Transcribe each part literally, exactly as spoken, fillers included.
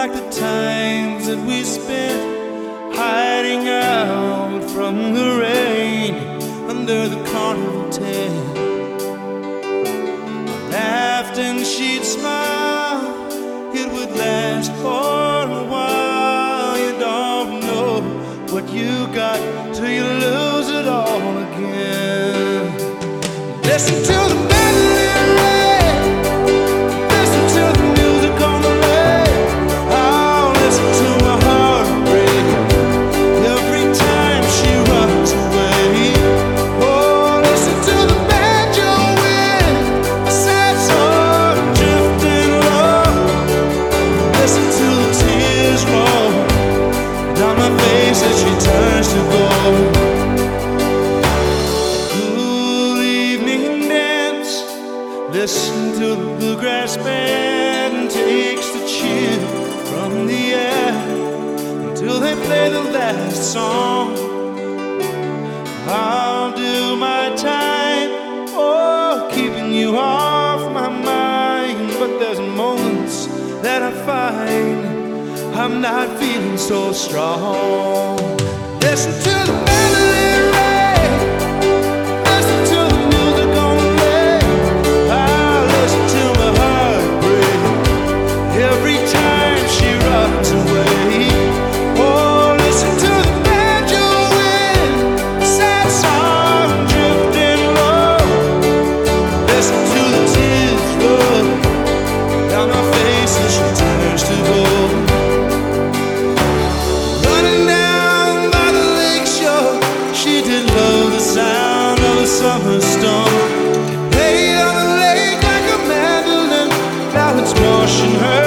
like the times that we spent hiding out from the rain under the carnival tent. I laughed and she'd smile, it would last for a while. You don't know what you got till you lose it all again. Listen to the mandolin rain, listen to the music on the radio. Oh, listen to my heart break every time she runs away. Oh, listen to the banjo wind, a sad song drifting low. Listen to the tears roll down my face as she turns to gold. Listen to the bluegrass band takes the chill from the air until they play the last song. I'll do my time, oh, keeping you off my mind. But there's moments that I find I'm not feeling so strong. Listen to the mandolin rain, listen to the music on the every time she runs away. Oh, listen to the banjo wind, sad song drifting low. Listen to the tears roll down my face as she turns to gold. Running down by the lake shore, she did love the sound of a summer storm. Played on the lake like a mandolin, now it's washing her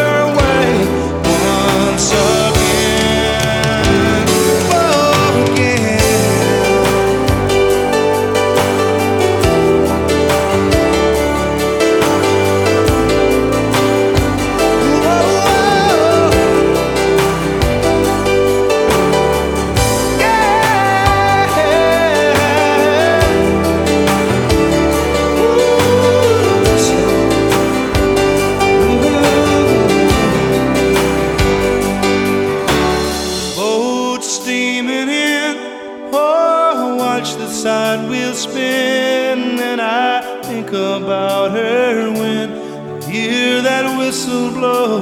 the side wheel spin, and I think about her when I hear that whistle blow.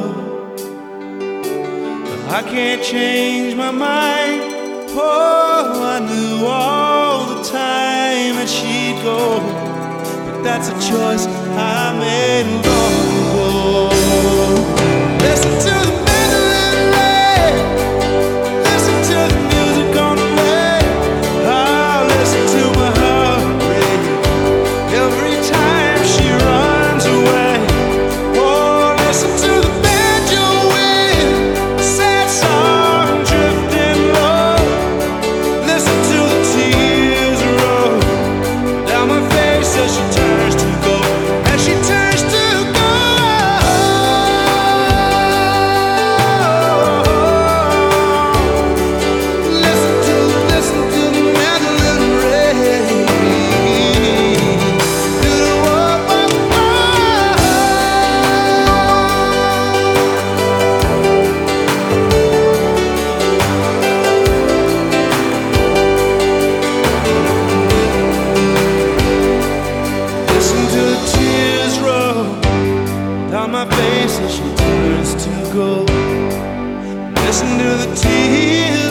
But I can't change my mind. Oh, I knew all the time that she'd go, but that's a choice I made long ago. Listen to the mandolin rain, listen to the music on the every time she runs away. Oh, listen to the banjo wind, sad song drifting low. Listen to the tears roll down my face as she turns to go, as she turns to go. Listen to, listen to the mandolin rain. My face as she turns to gold. Listen to the tears